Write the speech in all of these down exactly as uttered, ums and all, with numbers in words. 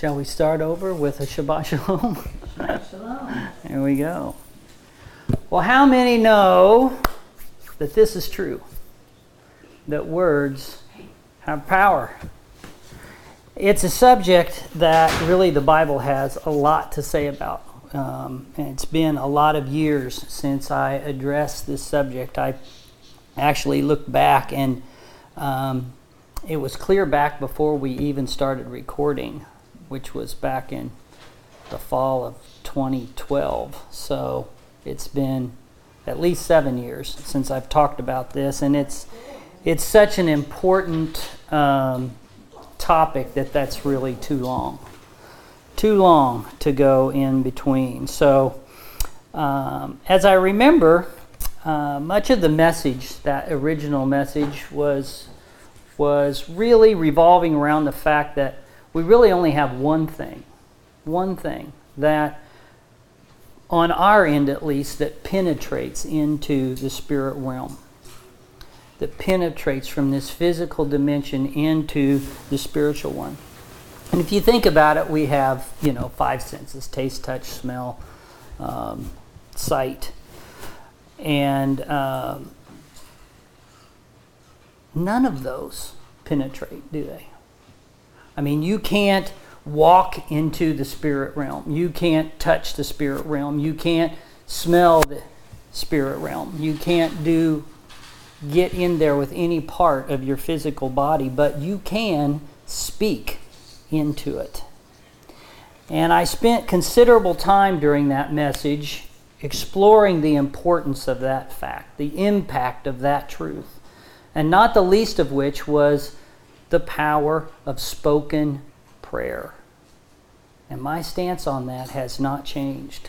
Shall we start over with a Shabbat Shalom? Shabbat Shalom. There we go. Well, how many know that this is true? That words have power. It's a subject that really the Bible has a lot to say about. Um, and it's been a lot of years since I addressed this subject. I actually looked back and um, it was clear back before we even started recording, which was back in the fall of twenty twelve. So it's been at least seven years since I've talked about this, and it's it's such an important um, topic that that's really too long. Too long to go in between. So um, as I remember, uh, much of the message, that original message, was was really revolving around the fact that we really only have one thing, one thing that, on our end at least, that penetrates into the spirit realm, that penetrates from this physical dimension into the spiritual one. And if you think about it, we have, you know, five senses: taste, touch, smell, um, sight. And um, none of those penetrate, do they? I mean, you can't walk into the spirit realm. You can't touch the spirit realm. You can't smell the spirit realm. You can't do, get in there with any part of your physical body, but you can speak into it. And I spent considerable time during that message exploring the importance of that fact, the impact of that truth, and not the least of which was the power of spoken prayer. And my stance on that has not changed.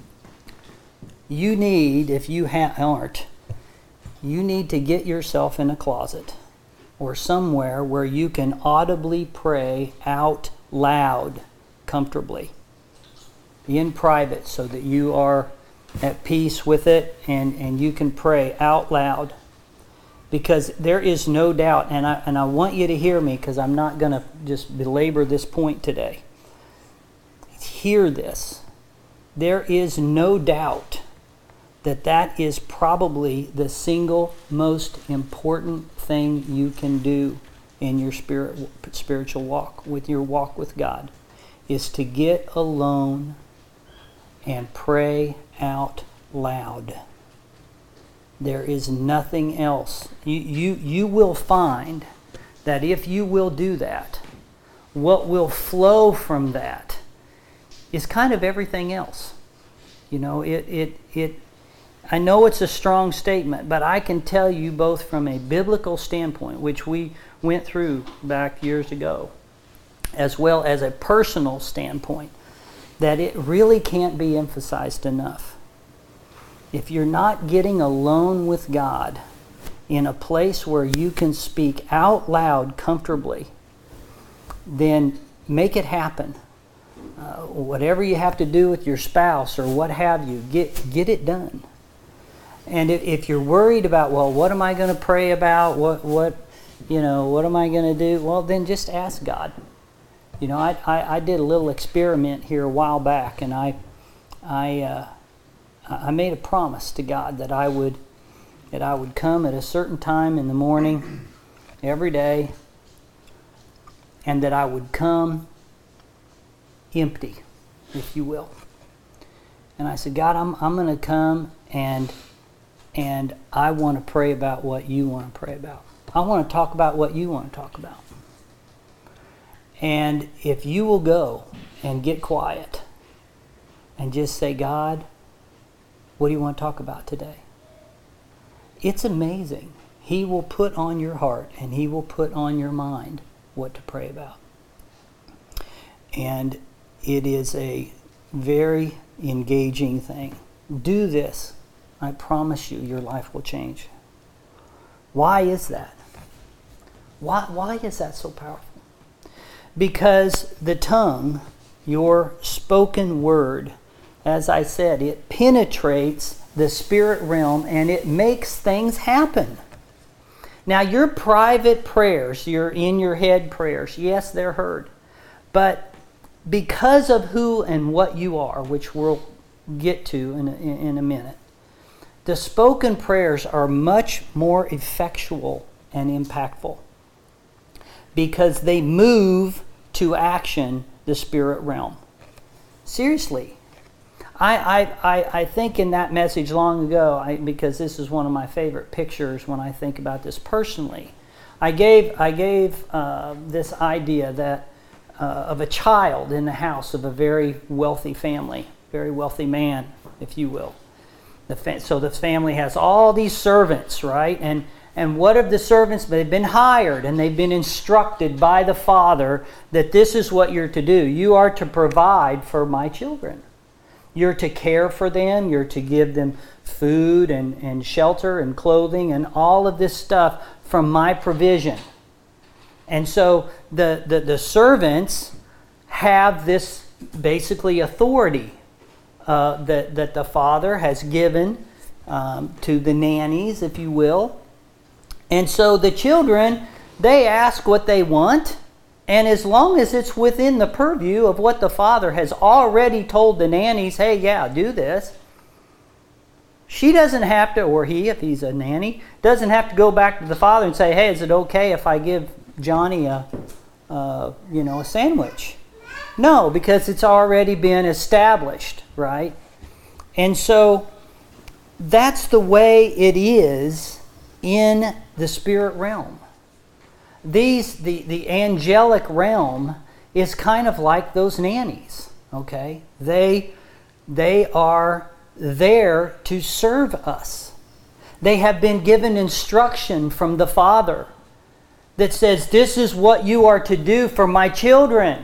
You need, if you ha- aren't, you need to get yourself in a closet or somewhere where you can audibly pray out loud, comfortably, in private, so that you are at peace with it and, and you can pray out loud. Because there is no doubt, and I, and I want you to hear me, because I'm not going to just belabor this point today. Hear this. There is no doubt that that is probably the single most important thing you can do in your spirit, spiritual walk, with your walk with God, is to get alone and pray out loud. There is nothing else. You, you, you will find that if you will do that, what will flow from that is kind of everything else. You know, it, it, it, I know it's a strong statement, but I can tell you both from a biblical standpoint, which we went through back years ago, as well as a personal standpoint, that it really can't be emphasized enough. If you're not getting alone with God in a place where you can speak out loud comfortably, then make it happen. Uh, whatever you have to do with your spouse or what have you, get get it done. And if, if you're worried about, well, what am I going to pray about? What what you know? What am I going to do? Well, then just ask God. You know, I, I I did a little experiment here a while back, and I I. Uh, I made a promise to God that I would that I would come at a certain time in the morning every day, and that I would come empty, if you will. And I said, God, I'm I'm going to come and and I want to pray about what you want to pray about. I want to talk about what you want to talk about. And if you will go and get quiet and just say, God, what do you want to talk about today? It's amazing. He will put on your heart and He will put on your mind what to pray about. And it is a very engaging thing. Do this. I promise you, your life will change. Why is that? Why, why is that so powerful? Because the tongue, your spoken word, as I said, it penetrates the spirit realm and it makes things happen. Now, your private prayers, your in your head prayers, yes, they're heard. But because of who and what you are, which we'll get to in a, in a minute, the spoken prayers are much more effectual and impactful because they move to action the spirit realm. Seriously. I, I, I, I think in that message long ago, I, because this is one of my favorite pictures when I think about this personally, I gave, I gave uh, this idea that uh, of a child in the house of a very wealthy family, very wealthy man, if you will. The fa- so the family has all these servants, right? And and what of the servants? They've been hired and they've been instructed by the father that this is what you're to do. You are to provide for my children. You're to care for them. You're to give them food and, and shelter and clothing and all of this stuff from my provision. And so the, the, the servants have this basically authority uh, that, that the father has given um, to the nannies, if you will. And so the children, they ask what they want. And as long as it's within the purview of what the father has already told the nannies, hey, yeah, do this. She doesn't have to, or he, if he's a nanny, doesn't have to go back to the father and say, hey, is it okay if I give Johnny a, uh, you know, a sandwich? No, because it's already been established, right? And so that's the way it is in the spirit realm. These the, the angelic realm is kind of like those nannies, okay? They they are there to serve us. They have been given instruction from the Father that says, this is what you are to do for my children.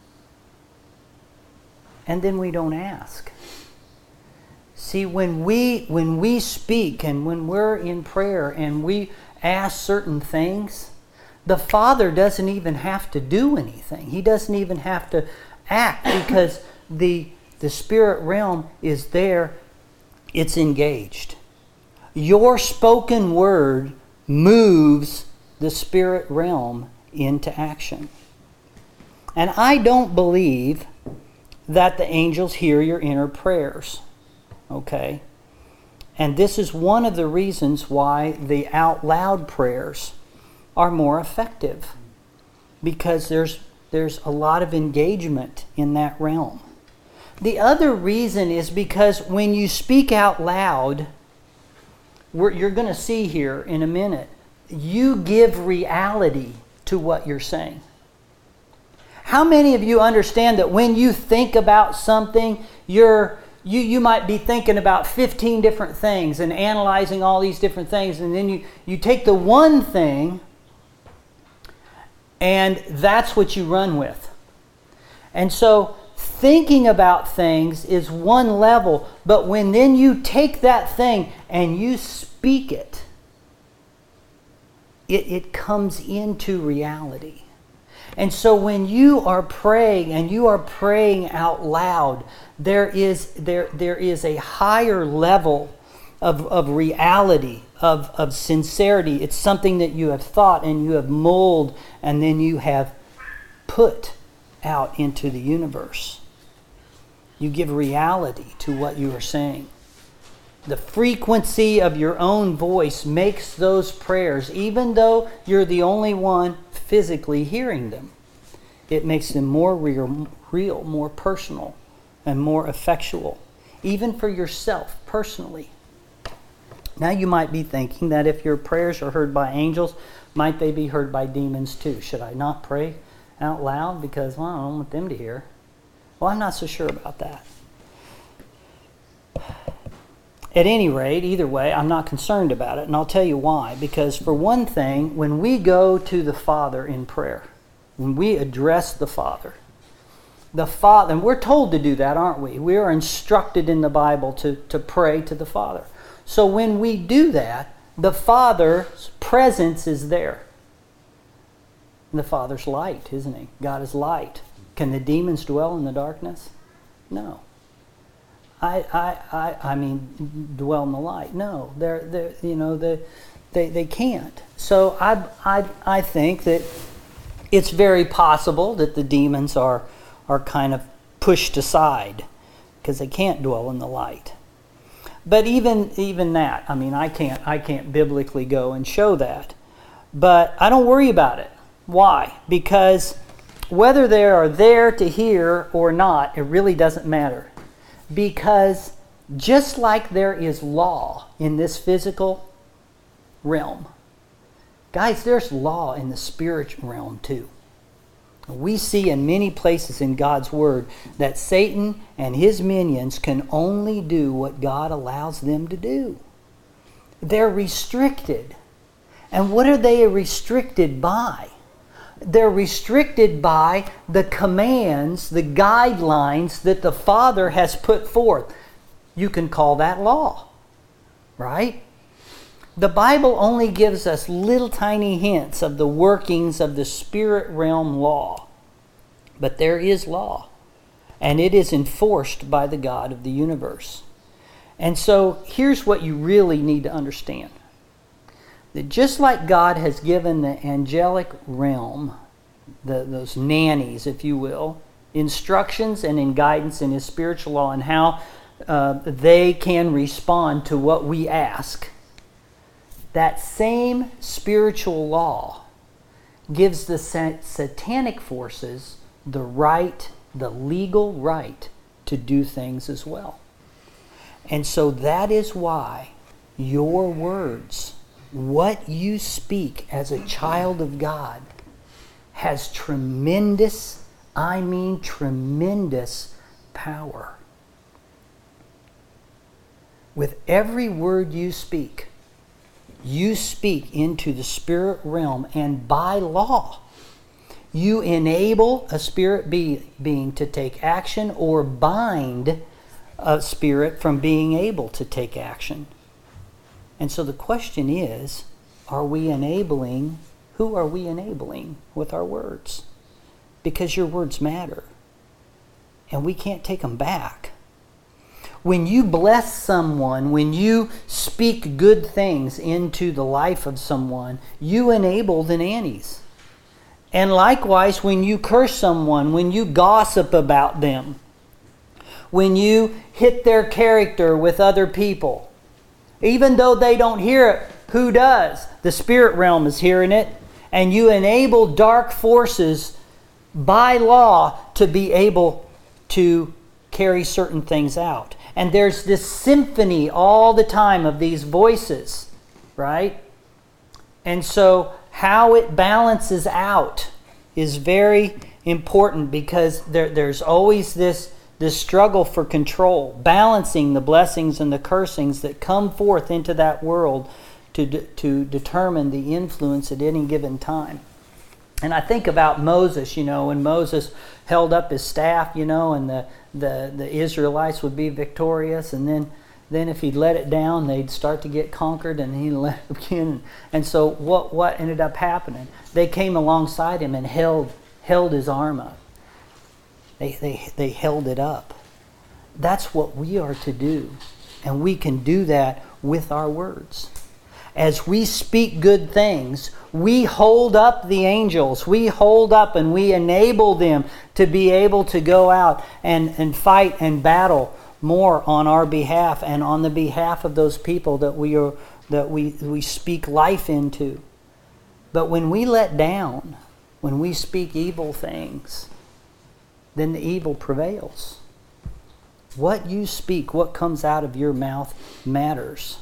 And then we don't ask. See, when we when we speak and when we're in prayer and we ask certain things, the Father doesn't even have to do anything. He doesn't even have to act because the, the spirit realm is there. It's engaged. Your spoken word moves the spirit realm into action. And I don't believe that the angels hear your inner prayers. Okay? And this is one of the reasons why the out loud prayers are more effective, because there's there's a lot of engagement in that realm. The other reason is because when you speak out loud, we're, you're going to see here in a minute, you give reality to what you're saying. How many of you understand that when you think about something, you're You, you might be thinking about fifteen different things and analyzing all these different things, and then you, you take the one thing and that's what you run with. And so thinking about things is one level, but when then you take that thing and you speak it, it, it comes into reality. And so when you are praying and you are praying out loud, there is there there is a higher level of, of reality, of, of sincerity. It's something that you have thought and you have mulled and then you have put out into the universe. You give reality to what you are saying. The frequency of your own voice makes those prayers, even though you're the only one physically hearing them, it makes them more real, real, more personal, and more effectual, even for yourself personally. Now you might be thinking that if your prayers are heard by angels, might they be heard by demons too? Should I not pray out loud because, well, I don't want them to hear? Well, I'm not so sure about that. At any rate, either way, I'm not concerned about it, and I'll tell you why. Because for one thing, when we go to the Father in prayer, when we address the Father, the Father, and we're told to do that, aren't we? We are instructed in the Bible to, to pray to the Father. So when we do that, the Father's presence is there. And the Father's light, isn't he? God is light. Can the demons dwell in the darkness? No. I, I, I, I mean, dwell in the light. No, they're, they're you know, they, they, they can't. So I, I, I think that it's very possible that the demons are, are kind of pushed aside because they can't dwell in the light. But even even that, I mean, I can't I can't biblically go and show that. But I don't worry about it. Why? Because whether they are there to hear or not, it really doesn't matter. Because just like there is law in this physical realm, guys, there's law in the spiritual realm too. We see in many places in God's Word that Satan and his minions can only do what God allows them to do. They're restricted. And what are they restricted by? They're restricted by the commands, the guidelines that the Father has put forth. You can call that law, right? The Bible only gives us little tiny hints of the workings of the spirit realm law. But there is law, and it is enforced by the God of the universe. And so here's what you really need to understand. That just like God has given the angelic realm, the, those nannies, if you will, instructions and in guidance in His spiritual law and how uh, they can respond to what we ask, that same spiritual law gives the satanic forces the right, the legal right to do things as well. And so that is why your words, what you speak as a child of God, has tremendous, I mean tremendous power. With every word you speak, you speak into the spirit realm, and by law, you enable a spirit be- being to take action or bind a spirit from being able to take action. And so the question is, are we enabling, who are we enabling with our words? Because your words matter. And we can't take them back. When you bless someone, when you speak good things into the life of someone, you enable the nannies. And likewise, when you curse someone, when you gossip about them, when you hit their character with other people, even though they don't hear it, who does? The spirit realm is hearing it. And you enable dark forces by law to be able to carry certain things out. And there's this symphony all the time of these voices, right? And so how it balances out is very important, because there, there's always this, this struggle for control, balancing the blessings and the cursings that come forth into that world to, de- to determine the influence at any given time. And I think about Moses, you know, when Moses held up his staff, you know, and the, the, the Israelites would be victorious, and then, then if he'd let it down, they'd start to get conquered, and he'd let it again. And so what, what ended up happening? They came alongside him and held held his arm up. They, they, they held it up. That's what we are to do. And we can do that with our words. As we speak good things, we hold up the angels. We hold up and we enable them to be able to go out and, and fight and battle more on our behalf and on the behalf of those people that we are that we, we speak life into. But when we let down, when we speak evil things, then the evil prevails. What you speak, what comes out of your mouth matters.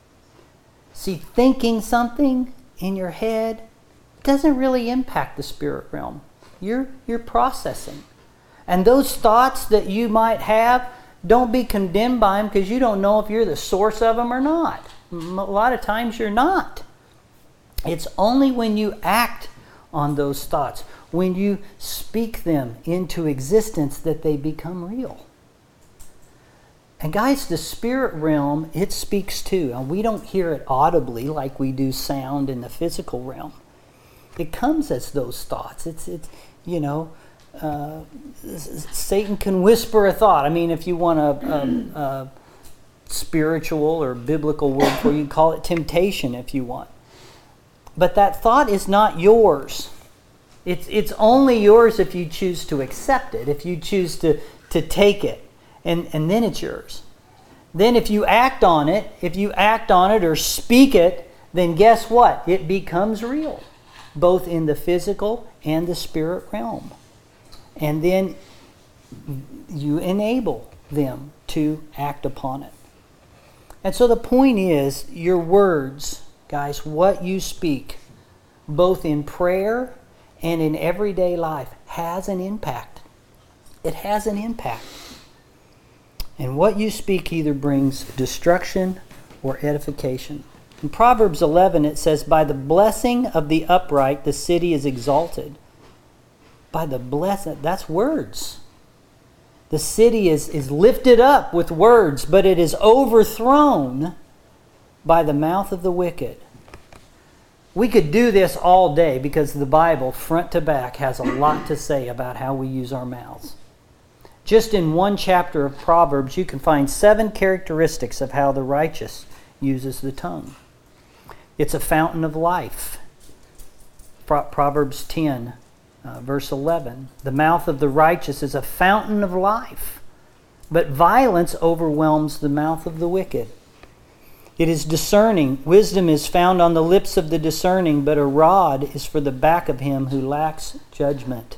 See, thinking something in your head doesn't really impact the spirit realm. You're, you're processing. And those thoughts that you might have, don't be condemned by them, because you don't know if you're the source of them or not. A lot of times you're not. It's only when you act on those thoughts, when you speak them into existence, that they become real. And guys, the spirit realm, it speaks too. And we don't hear it audibly like we do sound in the physical realm. It comes as those thoughts. It's, it's you know, uh, Satan can whisper a thought. I mean, if you want a, a, a spiritual or biblical word for it, you can call it temptation if you want. But that thought is not yours. It's, it's only yours if you choose to accept it, if you choose to, to take it, and, and then it's yours. Then if you act on it, if you act on it or speak it, then guess what? It becomes real, both in the physical and the spirit realm. And then you enable them to act upon it. And so the point is, your words, guys, what you speak, both in prayer and in everyday life, has an impact. It has an impact. And what you speak either brings destruction or edification. In Proverbs eleven it says, by the blessing of the upright the city is exalted. By the blessing, that's words. The city is, is lifted up with words, but it is overthrown by the mouth of the wicked. We could do this all day because the Bible, front to back, has a lot to say about how we use our mouths. Just in one chapter of Proverbs, you can find seven characteristics of how the righteous uses the tongue. It's a fountain of life. Proverbs ten, uh, verse eleven. The mouth of the righteous is a fountain of life, but violence overwhelms the mouth of the wicked. It is discerning. Wisdom is found on the lips of the discerning, but a rod is for the back of him who lacks judgment.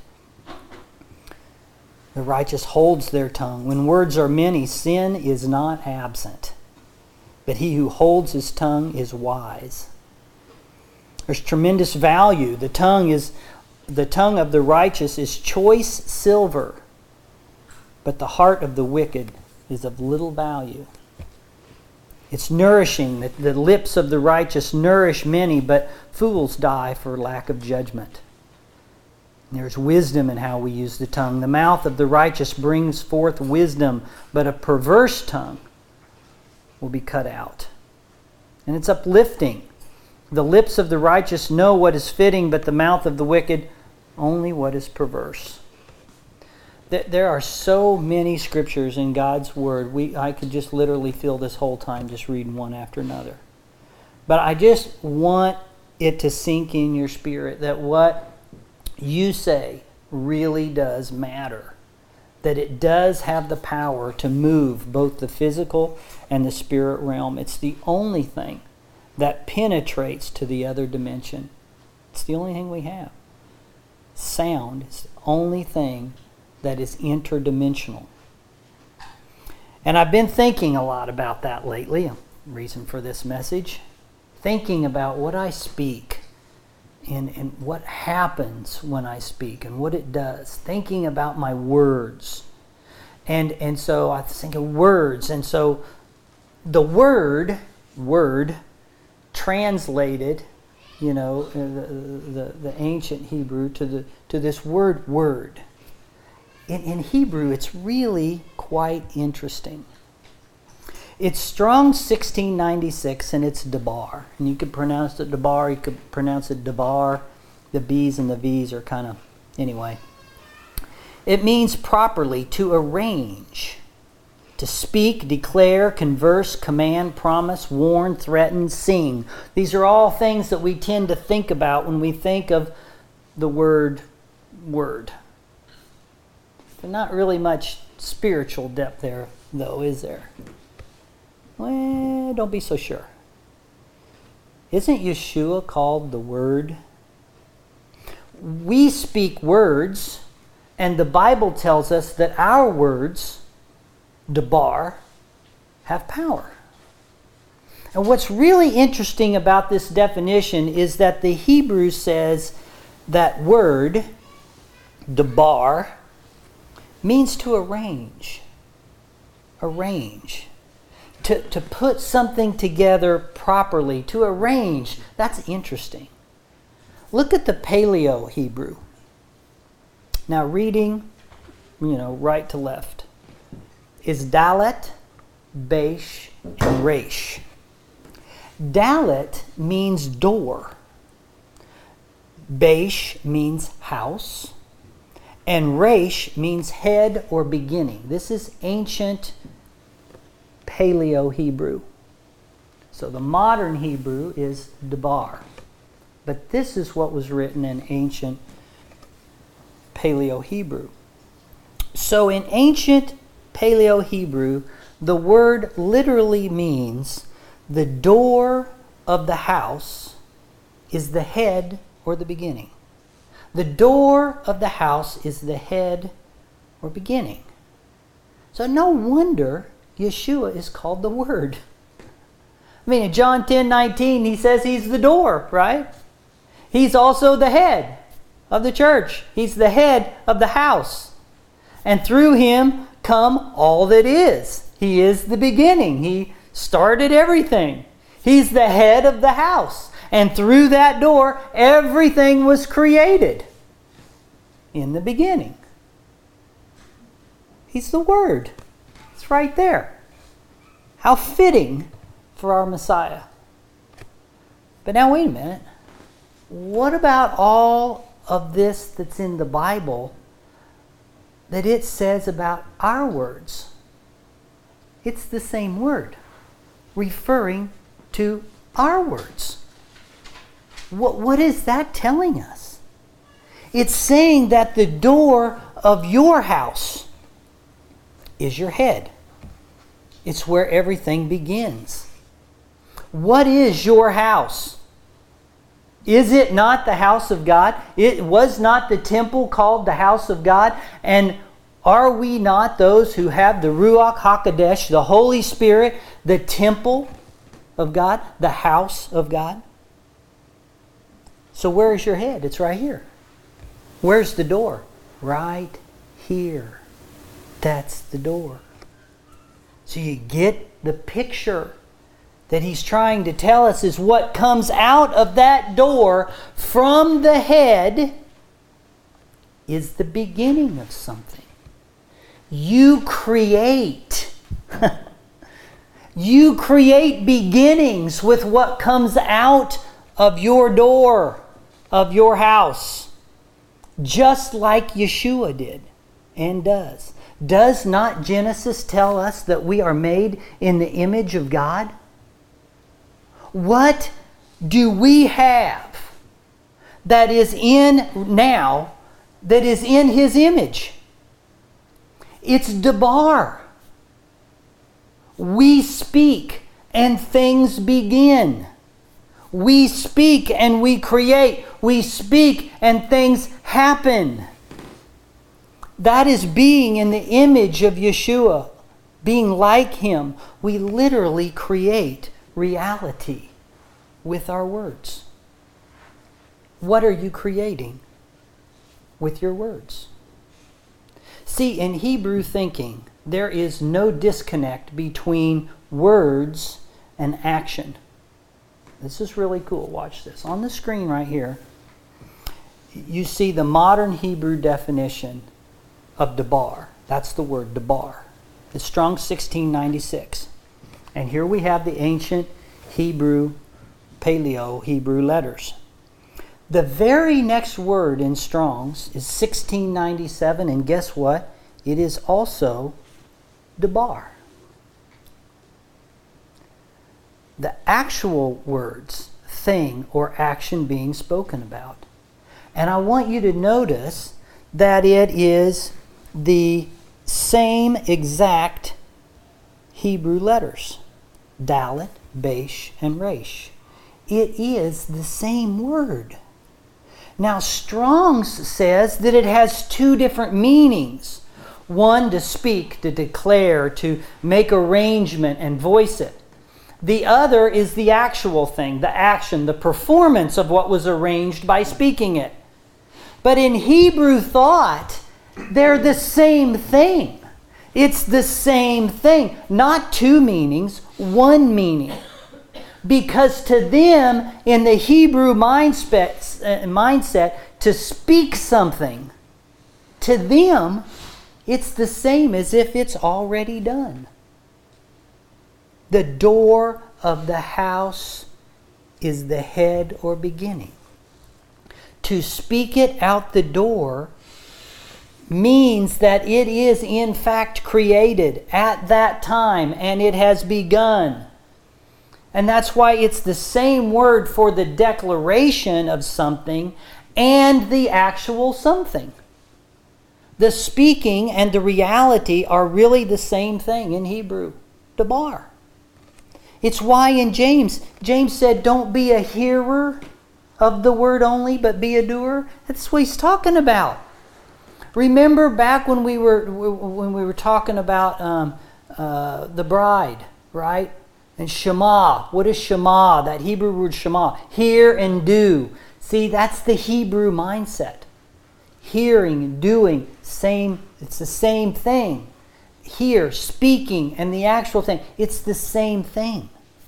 The righteous holds their tongue. When words are many, sin is not absent. But he who holds his tongue is wise. There's tremendous value. The tongue is the tongue of the righteous is choice silver, but the heart of the wicked is of little value. It's nourishing. The, the lips of the righteous nourish many, but fools die for lack of judgment. There's wisdom in how we use the tongue. The mouth of the righteous brings forth wisdom, but a perverse tongue will be cut out. And it's uplifting. The lips of the righteous know what is fitting, but the mouth of the wicked only what is perverse. There are so many scriptures in God's Word. We I could just literally fill this whole time just reading one after another. But I just want it to sink in your spirit that what you say really does matter. That it does have the power to move both the physical and the spirit realm. It's the only thing that penetrates to the other dimension. It's the only thing we have. Sound is the only thing that is interdimensional. And I've been thinking a lot about that lately. Reason for this message. Thinking about what I speak and, and what happens when I speak and what it does. Thinking about my words. And and so I think of words. And so the word, word, translated, you know, the, the, the ancient Hebrew to the to this word, word. In, in Hebrew, it's really quite interesting. It's Strong's sixteen ninety-six, and it's debar. And you could pronounce it debar, you could pronounce it devar. The B's and the V's are kind of, anyway. It means properly to arrange, to speak, declare, converse, command, promise, warn, threaten, sing. These are all things that we tend to think about when we think of the word word. There's not really much spiritual depth there, though, is there? Well, don't be so sure. Isn't Yeshua called the Word? We speak words, and the Bible tells us that our words, debar, have power. And what's really interesting about this definition is that the Hebrew says that word, debar, means to arrange. Arrange. To, to put something together properly. To arrange. That's interesting. Look at the Paleo Hebrew. Now reading, you know, right to left, is Dalet, Besh, and Resh. Dalet means door. Besh means house. And Resh means head or beginning. This is ancient Paleo Hebrew. So the modern Hebrew is debar. But this is what was written in ancient Paleo-Hebrew. So in ancient Paleo-Hebrew, the word literally means the door of the house is the head or the beginning. The door of the house is the head or beginning. So no wonder Yeshua is called the Word. I mean, in John ten nineteen, he says he's the door, right? He's also the head of the church. He's the head of the house. And through him come all that is. He is the beginning. He started everything. He's the head of the house. And through that door, everything was created in the beginning. He's the Word. It's right there. How fitting for our Messiah. But now wait a minute. What about all of this that's in the Bible that it says about our words? It's the same word, referring to our words. What, what is that telling us? It's saying that the door of your house is your head. It's where everything begins. What is your house? Is it not the house of God? It was not the temple called the house of God? And are we not those who have the Ruach HaKodesh, the Holy Spirit, the temple of God, the house of God? So where is your head? It's right here. Where's the door? Right here. That's the door. So you get the picture that he's trying to tell us is what comes out of that door from the head is the beginning of something. You create. You create beginnings with what comes out of your door, of your house. Just like Yeshua did and does. Does not Genesis tell us that we are made in the image of God? What do we have that is in now, that is in His image? It's Debar. We speak and things begin. We speak and we create. We speak and things happen. That is being in the image of Yeshua, being like Him. We literally create reality with our words. What are you creating with your words? See, in Hebrew thinking, there is no disconnect between words and action. This is really cool. Watch this. On the screen right here, you see the modern Hebrew definition of Debar. That's the word Debar. It's Strong's sixteen ninety-six. And here we have the ancient Hebrew, Paleo Hebrew letters. The very next word in Strong's is sixteen ninety-seven, and guess what? It is also Debar. The actual words, thing, or action being spoken about. And I want you to notice that it is the same exact Hebrew letters. Dalet, Besh, and Resh. It is the same word. Now Strong's says that it has two different meanings. One, to speak, to declare, to make arrangement and voice it. The other is the actual thing, the action, the performance of what was arranged by speaking it. But in Hebrew thought, they're the same thing. It's the same thing. Not two meanings, one meaning. Because to them, in the Hebrew mindset, mindset, to speak something, to them, it's the same as if it's already done. The door of the house is the head or beginning. To speak it out the door means that it is in fact created at that time and it has begun. And that's why it's the same word for the declaration of something and the actual something. The speaking and the reality are really the same thing in Hebrew. Dabar. It's why in James, James said, don't be a hearer of the word only, but be a doer. That's what he's talking about. Remember back when we were when we were talking about um, uh, the bride, right? And Shema. What is Shema? That Hebrew word Shema. Hear and do. See, that's the Hebrew mindset. Hearing, doing, same. It's the same thing. Hear, speaking, and the actual thing. It's the same thing.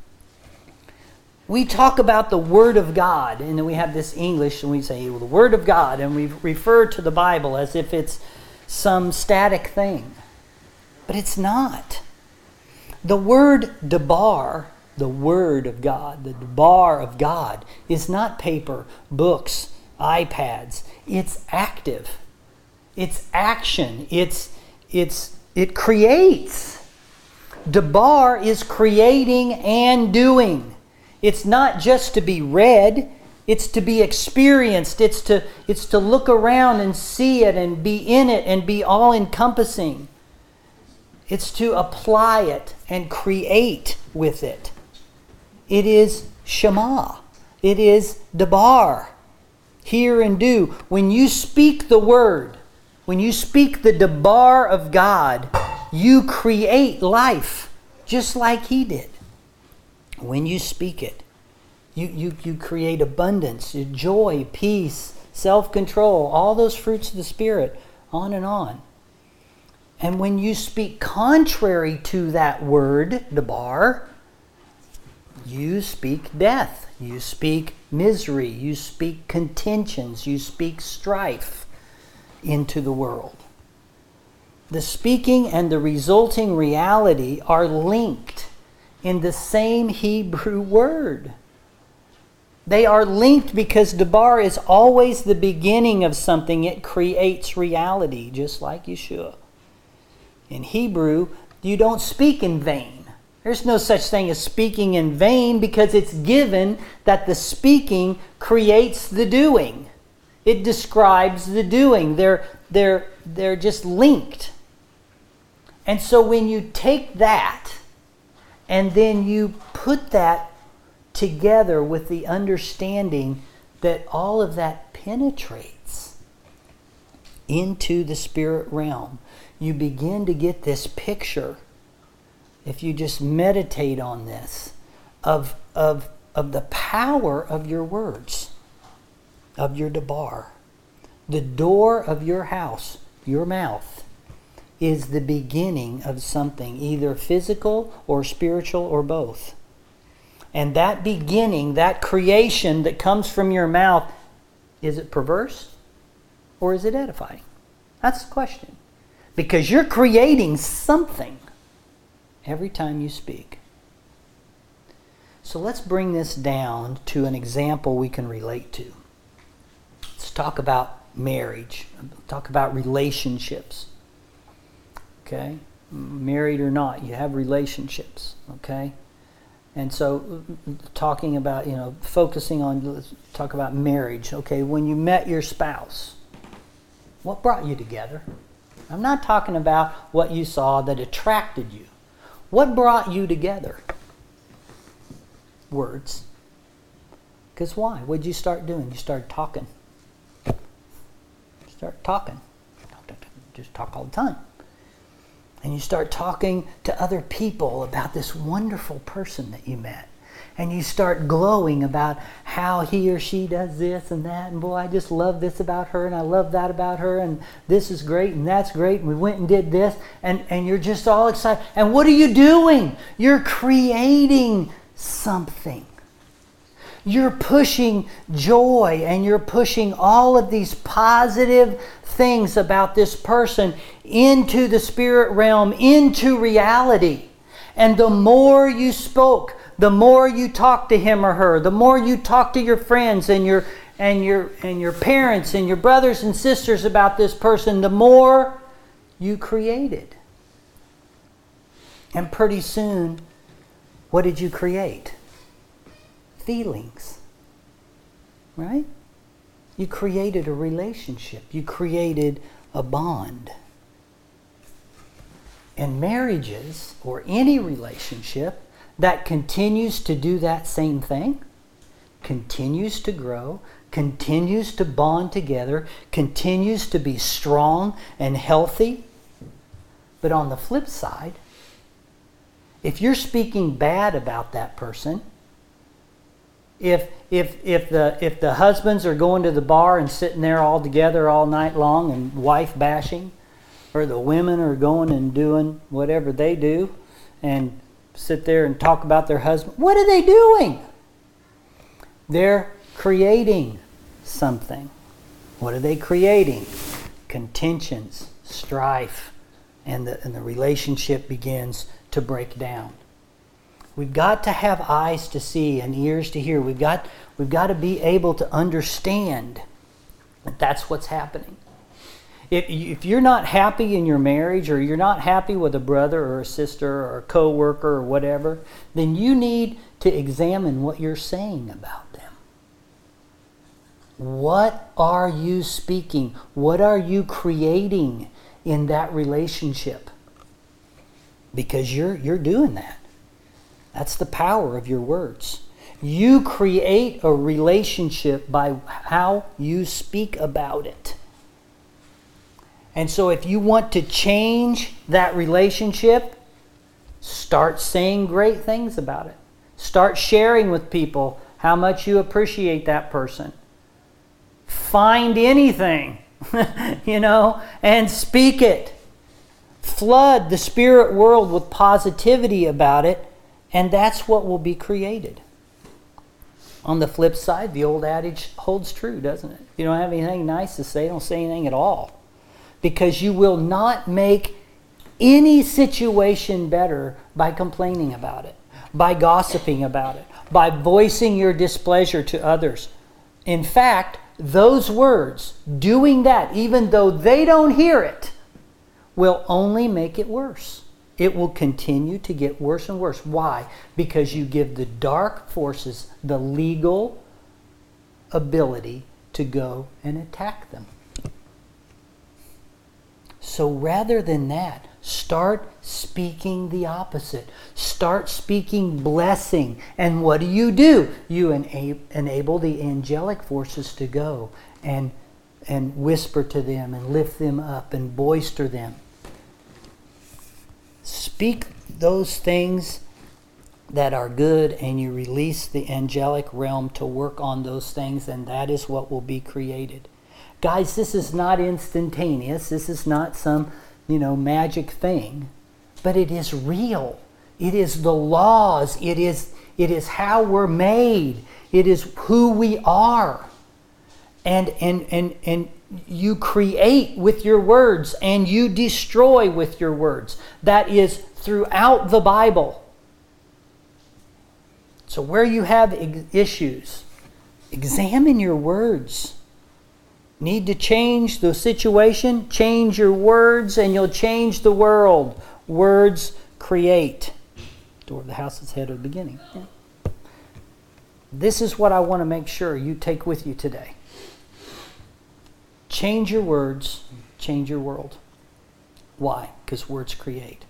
We talk about the Word of God, and then we have this English, and we say, well, the Word of God, and we refer to the Bible as if it's some static thing. But it's not. The word Debar, the Word of God, the Debar of God, is not paper, books, iPads. It's active. It's action. It's it's it creates. Debar is creating and doing. It's not just to be read, it's to be experienced. It's to it's to look around and see it and be in it and be all encompassing. It's to apply it and create with it. It is Shema. It is Debar. Hear and do. When you speak the word, when you speak the Debar of God, you create life just like He did. When you speak it, you, you, you create abundance, joy, peace, self-control, all those fruits of the Spirit, on and on. And when you speak contrary to that word, Debar, you speak death, you speak misery, you speak contentions, you speak strife into the world. The speaking and the resulting reality are linked in the same Hebrew word. They are linked because Debar is always the beginning of something. It creates reality, just like Yeshua. In Hebrew, you don't speak in vain. There's no such thing as speaking in vain because it's given that the speaking creates the doing. It describes the doing. They're, they're, they're just linked. And so when you take that and then you put that together with the understanding that all of that penetrates into the spirit realm, you begin to get this picture, if you just meditate on this, of, of, of the power of your words, of your Debar. The door of your house, your mouth, is the beginning of something, either physical or spiritual or both. And that beginning, that creation that comes from your mouth, is it perverse or is it edifying? That's the question. Because you're creating something every time you speak. So let's bring this down to an example we can relate to. Let's talk about marriage. Talk about relationships. Okay? Married or not, you have relationships. Okay? And so talking about, you know, focusing on, let's talk about marriage. Okay, when you met your spouse, what brought you together? I'm not talking about what you saw that attracted you. What brought you together? Words. Because why? What did you start doing? You started talking. Start talking. Just talk all the time. And you start talking to other people about this wonderful person that you met. And you start glowing about how he or she does this and that. And boy, I just love this about her. And I love that about her. And this is great. And that's great. And we went and did this. And, and you're just all excited. And what are you doing? You're creating something. You're pushing joy. And you're pushing all of these positive things about this person into the spirit realm, into reality. And the more you spoke, the more you talk to him or her, the more you talk to your friends and your and your and your parents and your brothers and sisters about this person, the more you created. And pretty soon, what did you create? Feelings. Right? You created a relationship. You created a bond. And marriages, or any relationship that continues to do that same thing, continues to grow, continues to bond together, continues to be strong and healthy. But on the flip side, if you're speaking bad about that person, if if if the if the husbands are going to the bar and sitting there all together all night long and wife bashing, or the women are going and doing whatever they do and sit there and talk about their husband, what are they doing? They're creating something. What are they creating? Contentions, strife, and the, and the relationship begins to break down. We've got to have eyes to see and ears to hear. We've got, we've got to be able to understand that that's what's happening. If, if you're not happy in your marriage, or you're not happy with a brother or a sister or a co-worker or whatever, then you need to examine what you're saying about them. What are you speaking? What are you creating in that relationship? Because you're you're doing that. That's the power of your words. You create a relationship by how you speak about it. And so if you want to change that relationship, start saying great things about it. Start sharing with people how much you appreciate that person. Find anything, you know, and speak it. Flood the spirit world with positivity about it, and that's what will be created. On the flip side, the old adage holds true, doesn't it? If you don't have anything nice to say, don't say anything at all. Because you will not make any situation better by complaining about it, by gossiping about it, by voicing your displeasure to others. In fact, those words, doing that, even though they don't hear it, will only make it worse. It will continue to get worse and worse. Why? Because you give the dark forces the legal ability to go and attack them. So rather than that, start speaking the opposite. Start speaking blessing. And what do you do? You ena- enable the angelic forces to go and, and whisper to them and lift them up and boister them. Speak those things that are good, and you release the angelic realm to work on those things, and that is what will be created. Guys, this is not instantaneous. This is not some, you know, magic thing, but it is real. It is the laws. It is, it is how we're made. It is who we are. And, and, and, and you create with your words, and you destroy with your words. That is throughout the Bible. So where you have issues, examine your words. Need to change the situation? Change your words and you'll change the world. Words create. Door of the house is head of the beginning. Yeah. This is what I want to make sure you take with you today. Change your words, change your world. Why? Because words create.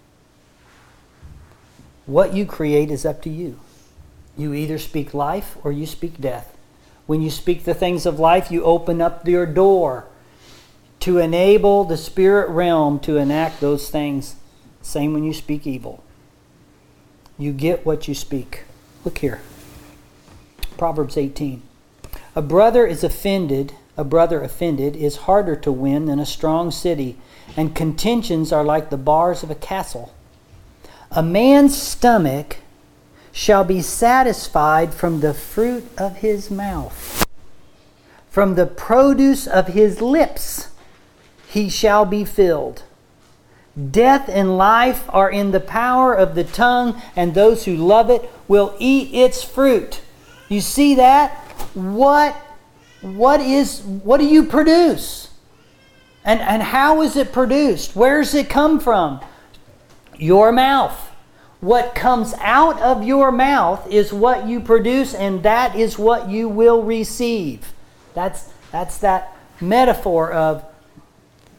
What you create is up to you. You either speak life or you speak death. When you speak the things of life, you open up your door to enable the spirit realm to enact those things. Same when you speak evil. You get what you speak. Look here. Proverbs eighteen. A brother is offended, a brother offended is harder to win than a strong city, and contentions are like the bars of a castle. A man's stomach shall be satisfied from the fruit of his mouth. From the produce of his lips he shall be filled. Death and life are in the power of the tongue, and those who love it will eat its fruit. You see that? What, what is, what do you produce? And, and how is it produced? Where does it come from? Your mouth. What comes out of your mouth is what you produce, and that is what you will receive. That's, that's that metaphor of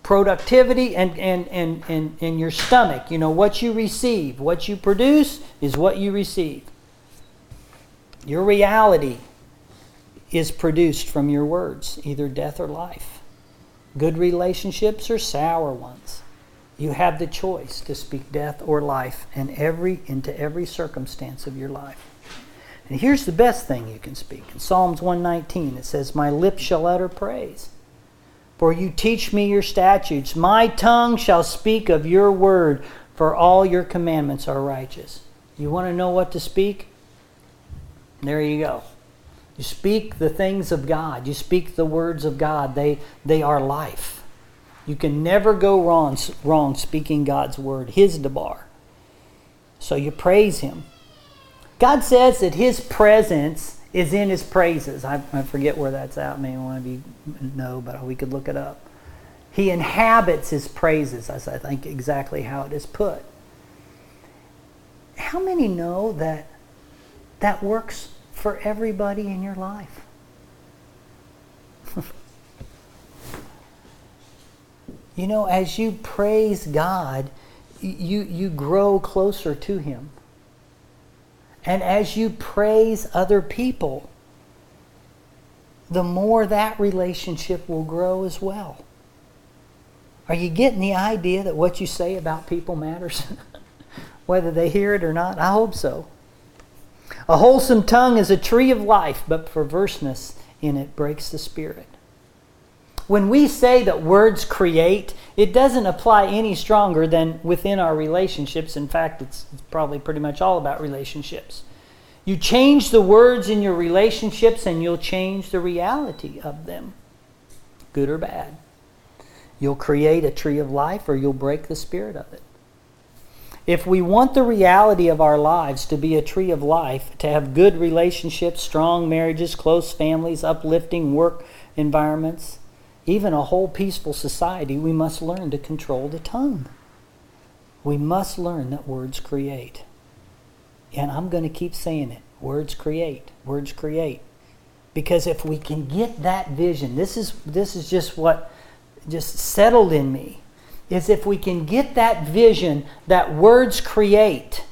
productivity and, and, and, and, and your stomach. You know, what you receive, what you produce is what you receive. Your reality is produced from your words, either death or life. Good relationships or sour ones. You have the choice to speak death or life in every, into every circumstance of your life. And here's the best thing you can speak. In Psalms one nineteen, it says, "My lips shall utter praise. For you teach me your statutes. My tongue shall speak of your word, for all your commandments are righteous." You want to know what to speak? There you go. You speak the things of God. You speak the words of God. They, they are life. You can never go wrong, wrong speaking God's word, His debar. So you praise Him. God says that His presence is in His praises. I, I forget where that's at. Maybe one of you know, but we could look it up. He inhabits His praises, as I think exactly how it is put. How many know that that works for everybody in your life? You know, as you praise God, you, you grow closer to Him. And as you praise other people, the more that relationship will grow as well. Are you getting the idea that what you say about people matters? Whether they hear it or not? I hope so. A wholesome tongue is a tree of life, but perverseness in it breaks the spirit. When we say that words create, it doesn't apply any stronger than within our relationships. In fact, it's, it's probably pretty much all about relationships. You change the words in your relationships and you'll change the reality of them, good or bad. You'll create a tree of life or you'll break the spirit of it. If we want the reality of our lives to be a tree of life, to have good relationships, strong marriages, close families, uplifting work environments, even a whole peaceful society, we must learn to control the tongue. We must learn that words create. And I'm going to keep saying it. Words create. Words create. Because if we can get that vision, this is this is just what just settled in me, is if we can get that vision that words create,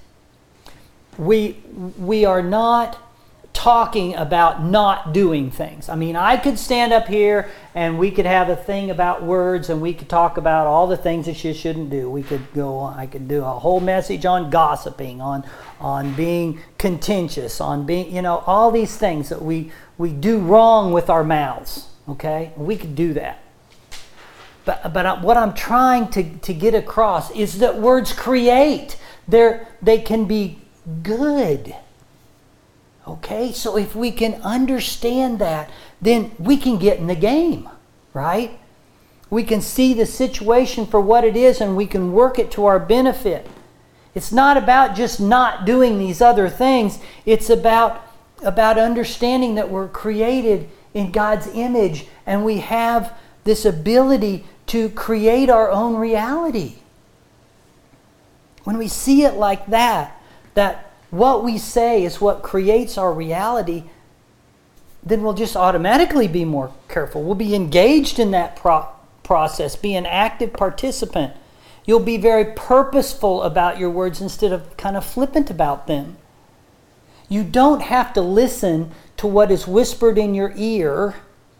we we are not talking about not doing things. I mean, I could stand up here and we could have a thing about words and we could talk about all the things that you shouldn't do. We could go on, I could do a whole message on gossiping, on on being contentious, on being, you know, all these things that we we do wrong with our mouths, okay? We could do that. But but what I'm trying to, to get across is that words create. They're, they can be good. Okay, so if we can understand that, then we can get in the game, right? We can see the situation for what it is and we can work it to our benefit. It's not about just not doing these other things. It's about, about understanding that we're created in God's image and we have this ability to create our own reality. When we see it like that, that what we say is what creates our reality, then we'll just automatically be more careful. We'll be engaged in that pro- process, be an active participant. You'll be very purposeful about your words instead of kind of flippant about them. You don't have to listen to what is whispered in your ear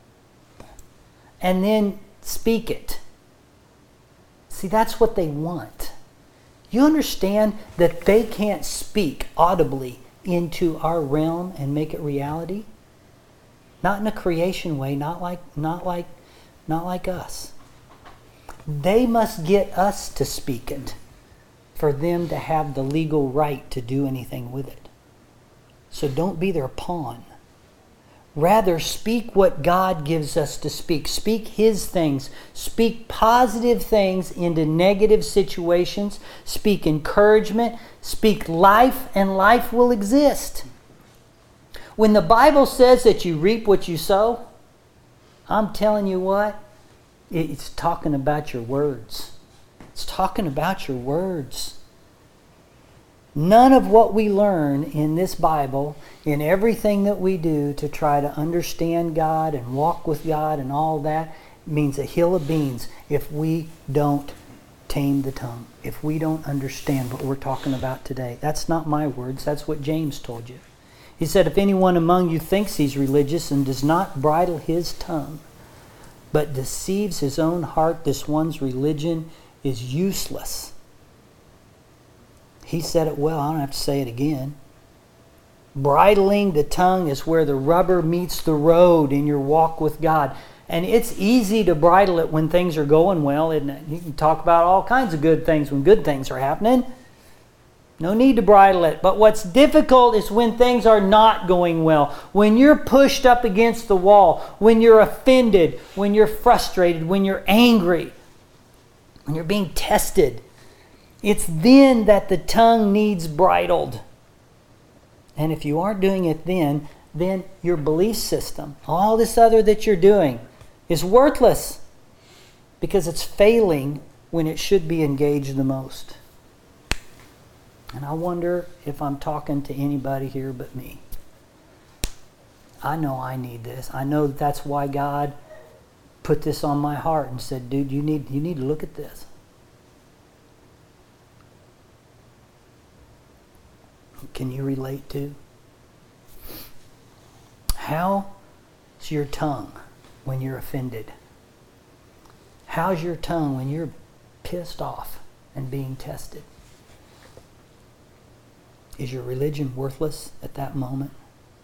and then speak it. See, that's what they want. You understand that they can't speak audibly into our realm and make it reality? Not in a creation way, not like not like not like us. They must get us to speak it for them to have the legal right to do anything with it. So don't be their pawn. Rather, speak what God gives us to speak. Speak His things. Speak positive things into negative situations. Speak encouragement. Speak life, and life will exist. When the Bible says that you reap what you sow, I'm telling you what, it's talking about your words. It's talking about your words. None of what we learn in this Bible, in everything that we do to try to understand God and walk with God and all that, means a hill of beans if we don't tame the tongue, if we don't understand what we're talking about today. That's not my words. That's what James told you. He said, if anyone among you thinks he's religious and does not bridle his tongue, but deceives his own heart, this one's religion is useless. He said it well. I don't have to say it again. Bridling the tongue is where the rubber meets the road in your walk with God. And it's easy to bridle it when things are going well, isn't it? You can talk about all kinds of good things when good things are happening. No need to bridle it. But what's difficult is when things are not going well. When you're pushed up against the wall. When you're offended. When you're frustrated. When you're angry. When you're being tested. It's then that the tongue needs bridled. And if you aren't doing it then, then your belief system, all this other that you're doing, is worthless. Because it's failing when it should be engaged the most. And I wonder if I'm talking to anybody here but me. I know I need this. I know that that's why God put this on my heart and said, dude, you need, you need to look at this. Can you relate to? How's your tongue when you're offended? How's your tongue when you're pissed off and being tested? Is your religion worthless at that moment?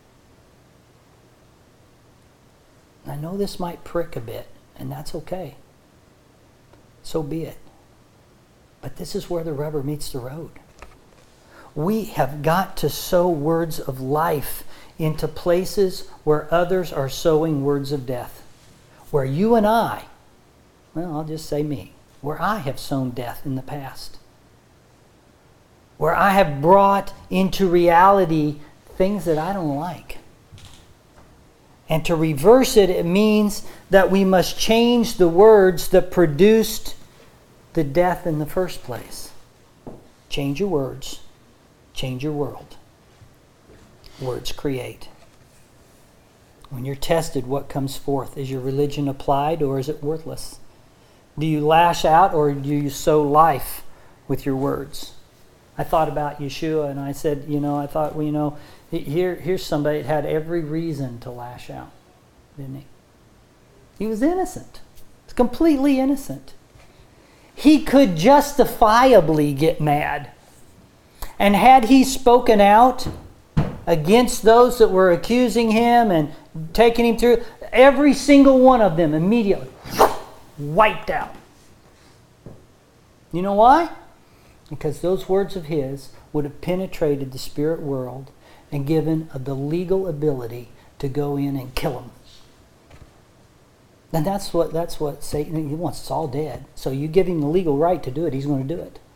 I know this might prick a bit, and that's okay. So be it. But this is where the rubber meets the road. We have got to sow words of life into places where others are sowing words of death. Where you and I, well, I'll just say me, where I have sown death in the past. Where I have brought into reality things that I don't like. And to reverse it, it means that we must change the words that produced the death in the first place. Change your words. Change your world. Words create. When you're tested, what comes forth? Is your religion applied or is it worthless? Do you lash out or do you sow life with your words? I thought about Yeshua and I said, you know, I thought, well, you know, here, here's somebody that had every reason to lash out, didn't he? He was innocent. He's completely innocent. He could justifiably get mad. And had he spoken out against those that were accusing him and taking him through, every single one of them immediately wiped out. You know why? Because those words of his would have penetrated the spirit world and given the legal ability to go in and kill him. And that's what that's what Satan, he wants us all dead. So you give him the legal right to do it, he's going to do it.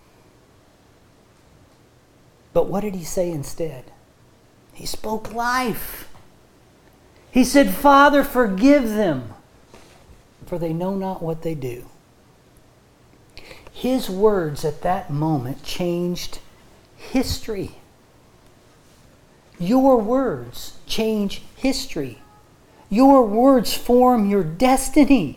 But what did he say instead? He spoke life. He said, Father, forgive them, for they know not what they do. His words at that moment changed history. Your words change history. Your words form your destiny.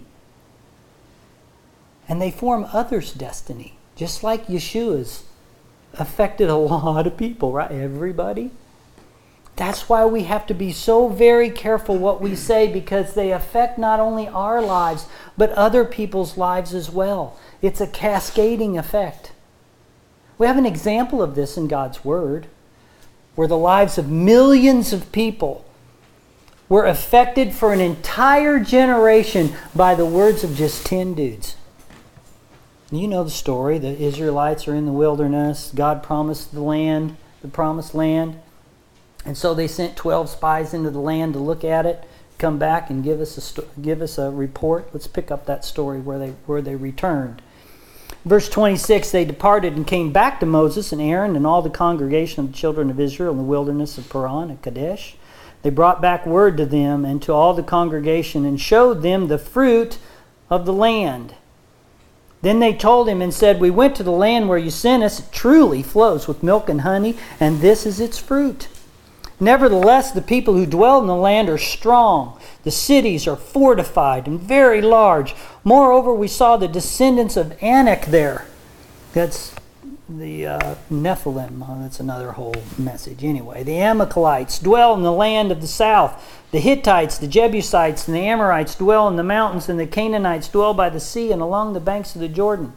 And they form others' destiny. Just like Yeshua's affected a lot of people, right? Everybody. That's why we have to be so very careful what we say, because they affect not only our lives, but other people's lives as well. It's a cascading effect. We have an example of this in God's Word, where the lives of millions of people were affected for an entire generation by the words of just ten dudes. You know the story. The Israelites are in the wilderness. God promised the land, the promised land. And so they sent twelve spies into the land to look at it, come back and give us a sto- give us a report. Let's pick up that story where they where they returned. Verse twenty-six, they departed and came back to Moses and Aaron and all the congregation of the children of Israel in the wilderness of Paran at Kadesh. They brought back word to them and to all the congregation and showed them the fruit of the land. Then they told him and said, we went to the land where you sent us. It truly flows with milk and honey, and this is its fruit. Nevertheless, the people who dwell in the land are strong. The cities are fortified and very large. Moreover, we saw the descendants of Anak there. That's the uh, Nephilim. Oh, that's another whole message. Anyway, the Amalekites dwell in the land of the south. The Hittites, the Jebusites, and the Amorites dwell in the mountains, and the Canaanites dwell by the sea and along the banks of the Jordan.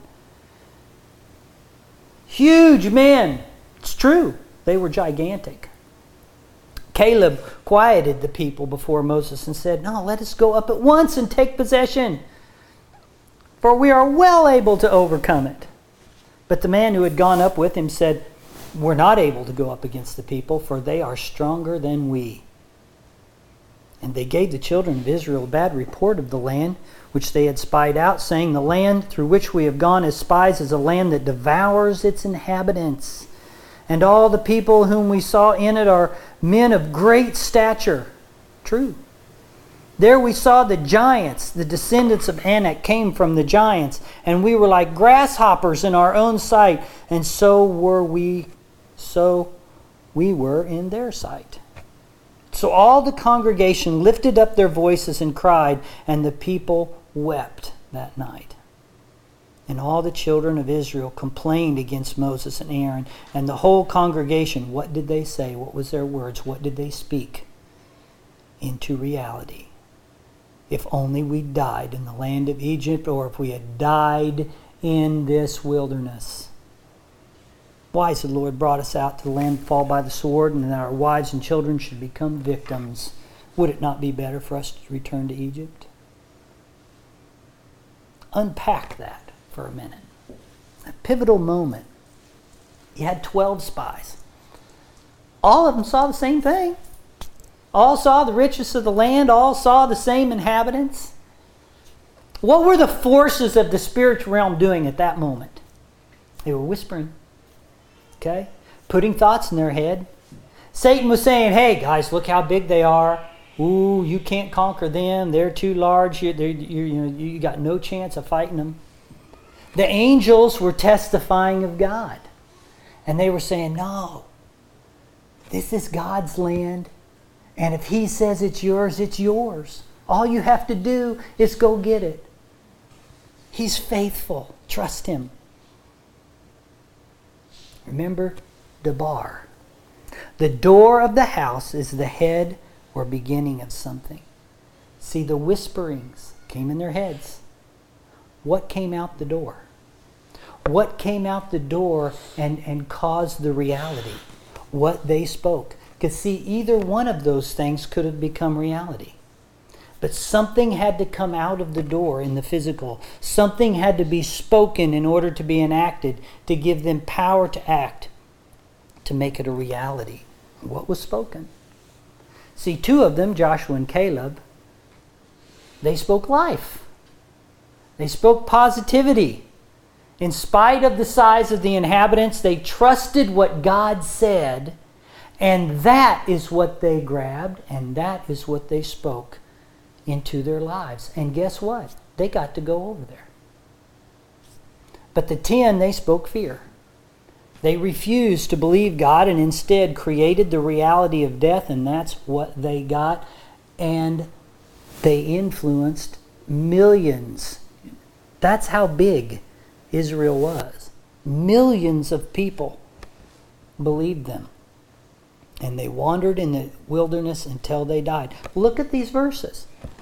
Huge men. It's true. They were gigantic. Caleb quieted the people before Moses and said, "No, let us go up at once and take possession, for we are well able to overcome it." But the man who had gone up with him said, "We're not able to go up against the people, for they are stronger than we." And they gave the children of Israel a bad report of the land which they had spied out, saying, "The land through which we have gone as spies is a land that devours its inhabitants. And all the people whom we saw in it are men of great stature." True. There we saw the giants, the descendants of Anak came from the giants, and we were like grasshoppers in our own sight, and so were we, so we were in their sight. So all the congregation lifted up their voices and cried, and the people wept that night. And all the children of Israel complained against Moses and Aaron, and the whole congregation. What did they say? What was their words? What did they speak into reality? If only we died in the land of Egypt, or if we had died in this wilderness. Why has the Lord brought us out to the land to fall by the sword, and that our wives and children should become victims? Would it not be better for us to return to Egypt? Unpack that for a minute. A pivotal moment. You had twelve spies. All of them saw the same thing. All saw the richness of the land. All saw the same inhabitants. What were the forces of the spiritual realm doing at that moment? They were whispering. Okay? Putting thoughts in their head. Satan was saying, "Hey guys, look how big they are. Ooh, you can't conquer them. They're too large. You, you, you, know, you got no chance of fighting them." The angels were testifying of God. And they were saying, "No, this is God's land. And if He says it's yours, it's yours. All you have to do is go get it. He's faithful. Trust Him." Remember, Debar. The door of the house is the head or beginning of something. See, the whisperings came in their heads. What came out the door? What came out the door and, and caused the reality? What they spoke. Because see, either one of those things could have become reality. But something had to come out of the door in the physical. Something had to be spoken in order to be enacted, to give them power to act, to make it a reality. What was spoken? See, two of them, Joshua and Caleb, they spoke life. They spoke positivity. In spite of the size of the inhabitants, they trusted what God said, and that is what they grabbed, and that is what they spoke into their lives. And guess what? They got to go over there. But the ten, they spoke fear. They refused to believe God and instead created the reality of death, and that's what they got. And they influenced millions. That's how big Israel was. Millions of people believed them. And they wandered in the wilderness until they died. Look at these verses.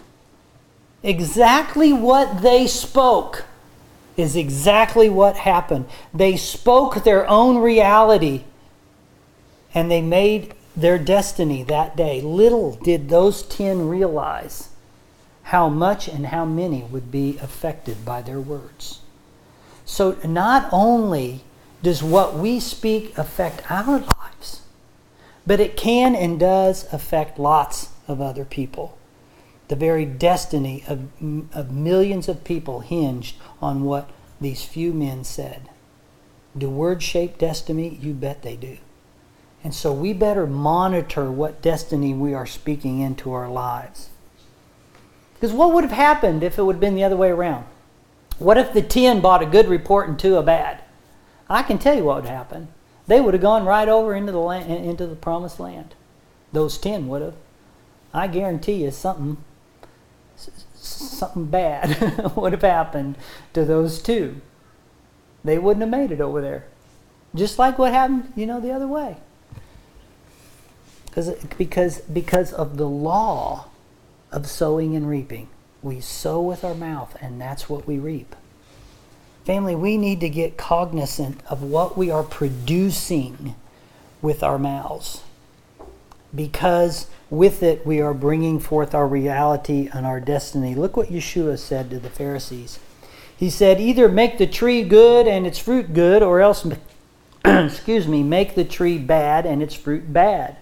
Exactly what they spoke is exactly what happened. They spoke their own reality and they made their destiny that day. Little did those ten realize how much and how many would be affected by their words. So not only does what we speak affect our lives, but it can and does affect lots of other people. The very destiny of, of millions of people hinged on what these few men said. Do words shape destiny? You bet they do. And so we better monitor what destiny we are speaking into our lives. Because what would have happened if it would have been the other way around? What if the ten bought a good report and two a bad? I can tell you what would happen. They would have gone right over into the land, into the promised land. Those ten would have. I guarantee you something something bad would have happened to those two. They wouldn't have made it over there. Just like what happened, you know, the other way. Because, because, because of the law of sowing and reaping. We sow with our mouth, and that's what we reap. Family, we need to get cognizant of what we are producing with our mouths. Because with it, we are bringing forth our reality and our destiny. Look what Yeshua said to the Pharisees. He said, either make the tree good and its fruit good, or else, excuse me, make the tree bad and its fruit bad.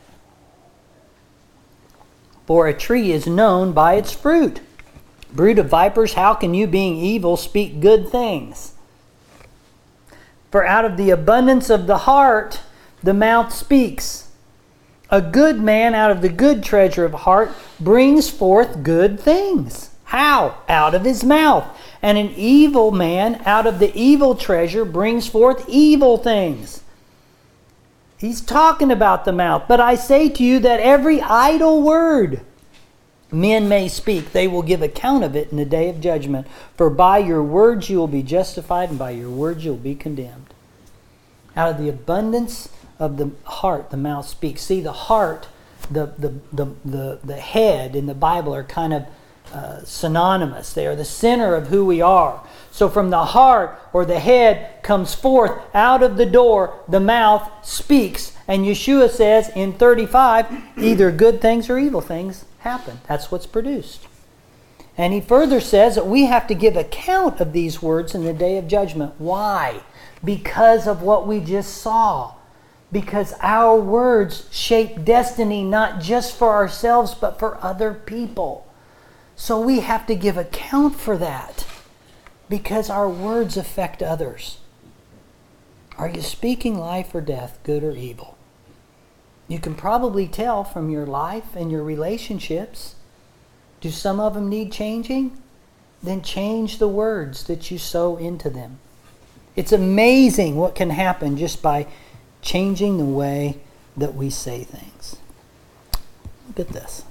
For a tree is known by its fruit. Brood of vipers, how can you, being evil, speak good things? For out of the abundance of the heart, the mouth speaks. A good man out of the good treasure of heart brings forth good things. How? Out of his mouth. And an evil man out of the evil treasure brings forth evil things. He's talking about the mouth. But I say to you that every idle word men may speak, they will give account of it in the day of judgment. For by your words you will be justified, and by your words you will be condemned. Out of the abundance of the heart, the mouth speaks. See, the heart, the the the the, the head in the Bible are kind of uh, synonymous. They are the center of who we are. So from the heart or the head comes forth out of the door, the mouth speaks. And Yeshua says in thirty-five, either good things or evil things happen. That's what's produced. And he further says that we have to give account of these words in the day of judgment. Why? Because of what we just saw. Because our words shape destiny not just for ourselves but for other people. So we have to give account for that. Because our words affect others. Are you speaking life or death, good or evil? You can probably tell from your life and your relationships. Do some of them need changing? Then change the words that you sow into them. It's amazing what can happen just by changing the way that we say things. Look at this.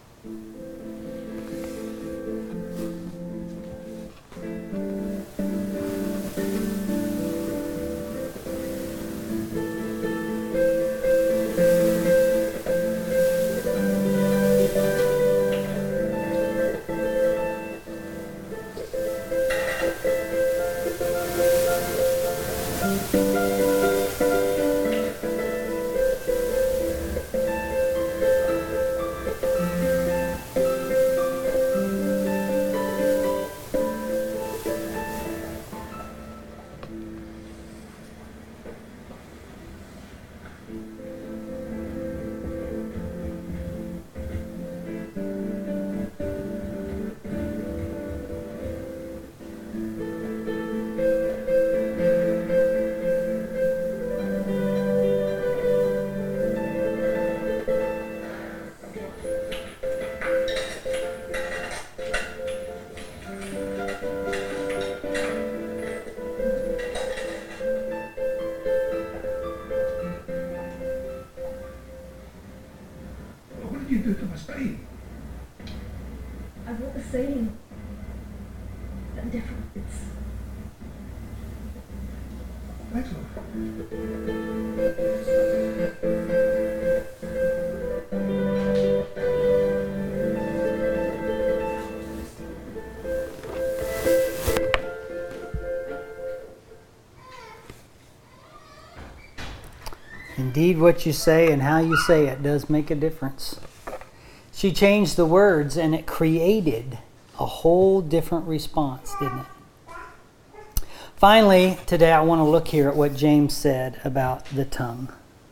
Indeed, what you say and how you say it does make a difference. She changed the words and it created a whole different response, didn't it? Finally, today I want to look here at what James said about the tongue.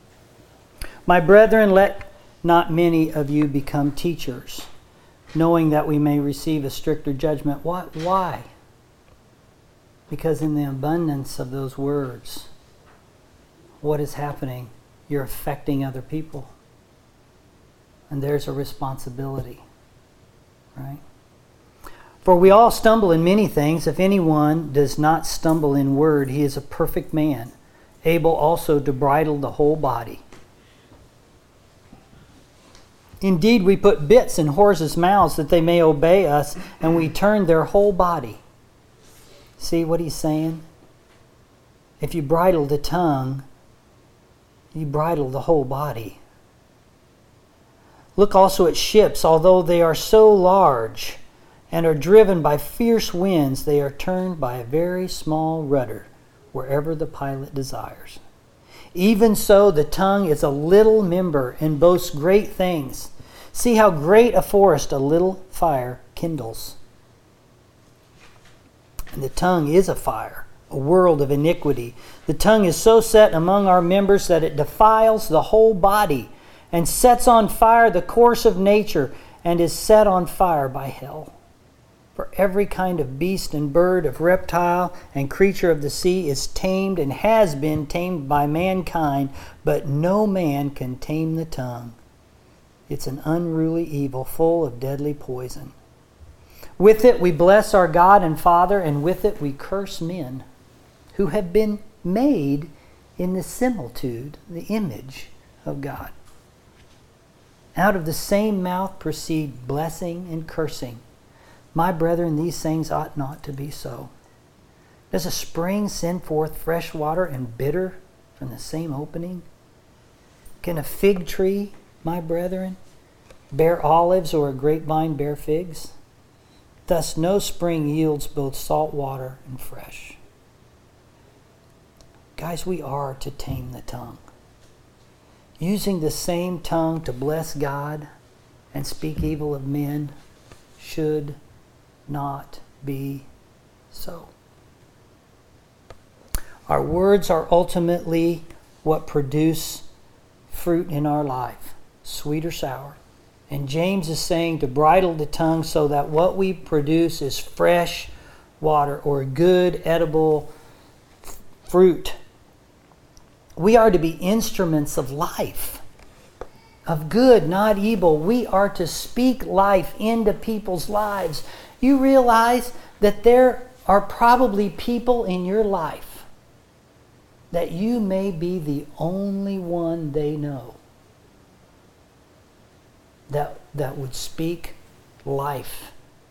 My brethren, let not many of you become teachers, knowing that we may receive a stricter judgment. What? Why? Because in the abundance of those words, what is happening? You're affecting other people. And there's a responsibility, right? For we all stumble in many things. If anyone does not stumble in word, he is a perfect man, able also to bridle the whole body. Indeed, we put bits in horses' mouths that they may obey us, and we turn their whole body. See what he's saying? If you bridle the tongue, you bridle the whole body. Look also at ships. Although they are so large and are driven by fierce winds, they are turned by a very small rudder wherever the pilot desires. Even so, the tongue is a little member and boasts great things. See how great a forest a little fire kindles. And the tongue is a fire, a world of iniquity. The tongue is so set among our members that it defiles the whole body and sets on fire the course of nature and is set on fire by hell. For every kind of beast and bird, of reptile and creature of the sea is tamed and has been tamed by mankind, but no man can tame the tongue. It's an unruly evil full of deadly poison. With it we bless our God and Father, and with it we curse men who have been made in the similitude, the image of God. Out of the same mouth proceed blessing and cursing. My brethren, these things ought not to be so. Does a spring send forth fresh water and bitter from the same opening? Can a fig tree, my brethren, bear olives, or a grapevine bear figs? Thus no spring yields both salt water and fresh. Guys, we are to tame the tongue. Using the same tongue to bless God and speak evil of men should not be so. Our words are ultimately what produce fruit in our life, sweet or sour. And James is saying to bridle the tongue so that what we produce is fresh water or good edible fruit. We are to be instruments of life, of good, not evil. We are to speak life into people's lives. You realize that there are probably people in your life that you may be the only one they know that, that would speak life,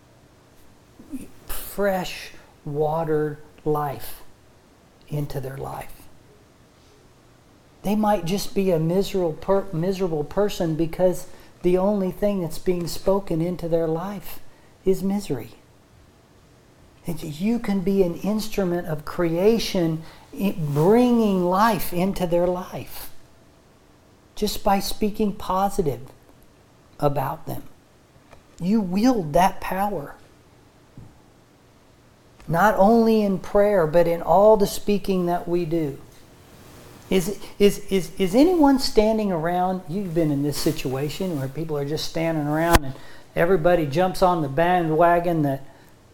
fresh water life into their life. They might just be a miserable, per, miserable person because the only thing that's being spoken into their life is misery. And you can be an instrument of creation, bringing life into their life just by speaking positive about them. You wield that power. Not only in prayer, but in all the speaking that we do. Is, is, is, is anyone standing around? You've been in this situation where people are just standing around and everybody jumps on the bandwagon that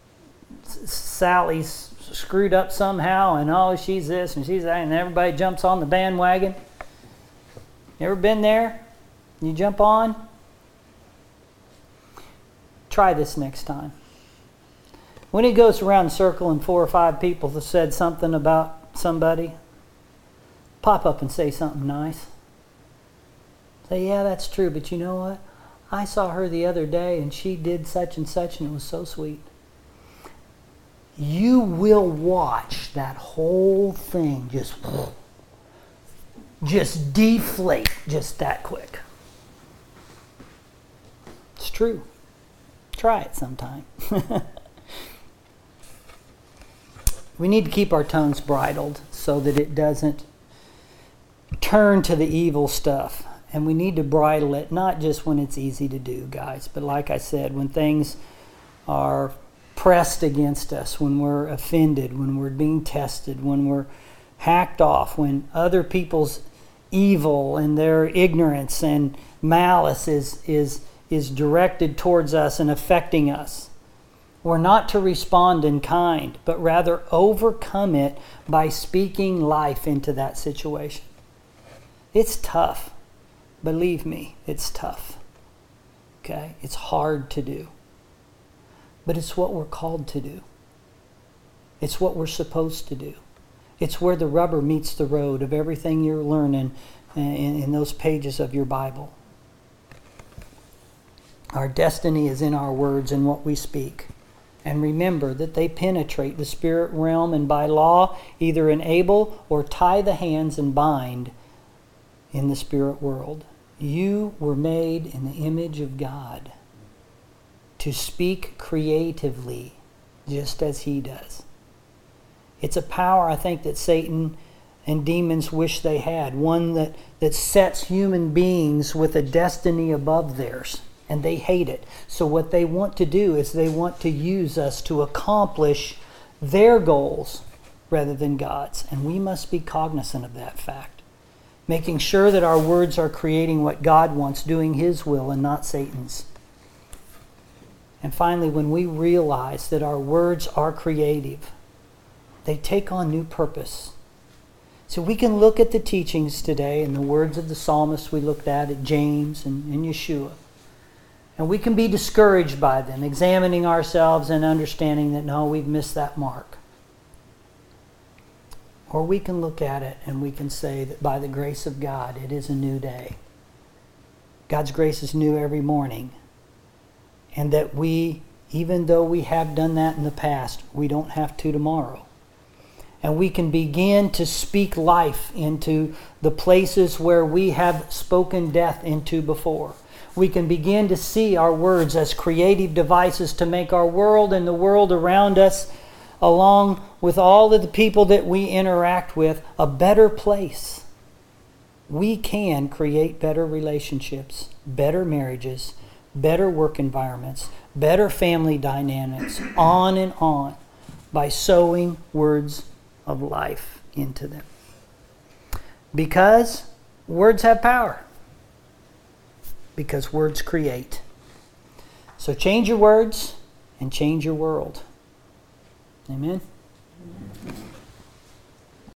Sally's screwed up somehow and oh, she's this and she's that, and everybody jumps on the bandwagon. You ever been there? You jump on? Try this next time. When it goes around the circle and four or five people have said something about somebody, pop up and say something nice. Say, yeah, that's true, but you know what? I saw her the other day and she did such and such and it was so sweet. You will watch that whole thing just, just deflate just that quick. It's true. Try it sometime. We need to keep our tongues bridled so that it doesn't turn to the evil stuff. And we need to bridle it, not just when it's easy to do, guys, but like I said, when things are pressed against us, when we're offended, when we're being tested, when we're hacked off, when other people's evil and their ignorance and malice is, is, is directed towards us and affecting us. We're not to respond in kind, but rather overcome it by speaking life into that situation. It's tough. Believe me, it's tough. Okay? It's hard to do. But it's what we're called to do. It's what we're supposed to do. It's where the rubber meets the road of everything you're learning in, in those pages of your Bible. Our destiny is in our words and what we speak. And remember that they penetrate the spirit realm and by law either enable or tie the hands and bind in the spirit world. You were made in the image of God to speak creatively just as He does. It's a power, I think, that Satan and demons wish they had. One that, that sets human beings with a destiny above theirs. And they hate it. So what they want to do is they want to use us to accomplish their goals rather than God's. And we must be cognizant of that fact. Making sure that our words are creating what God wants, doing His will and not Satan's. And finally, when we realize that our words are creative, they take on new purpose. So we can look at the teachings today and the words of the psalmist we looked at, at James and, and Yeshua. And we can be discouraged by them, examining ourselves and understanding that, no, we've missed that mark. Or we can look at it and we can say that by the grace of God, it is a new day. God's grace is new every morning. And that we, even though we have done that in the past, we don't have to tomorrow. And we can begin to speak life into the places where we have spoken death into before. We can begin to see our words as creative devices to make our world and the world around us, along with all of the people that we interact with, a better place. We can create better relationships, better marriages, better work environments, better family dynamics, on and on, by sowing words of life into them. Because words have power. Because words create. So change your words and change your world. Amen?